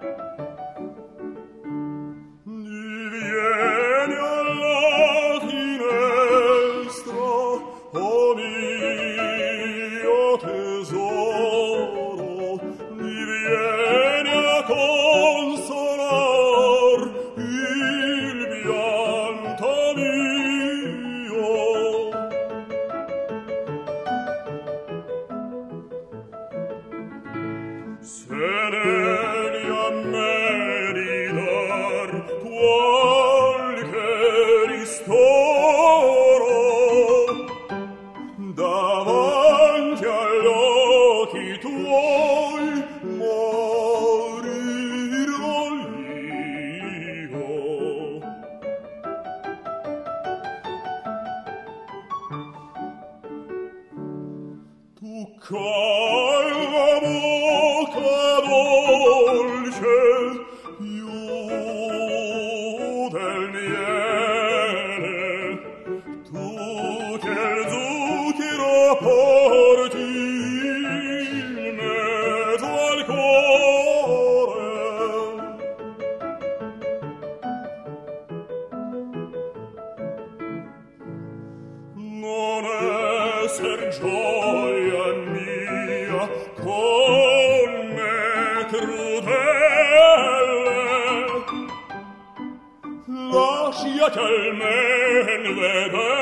Vieni alla finestra, oh mio tesoro, mi vieni a consolar il pianto mio. Se devi a me ridar qualche ristoro, davanti agli occhi tuoi morirò io. Tu cai la bocca dolce più del miele, tu che il zucchero porti in mezzo al cuore. Non esser gioia mia con me crudele, lascia che il men vede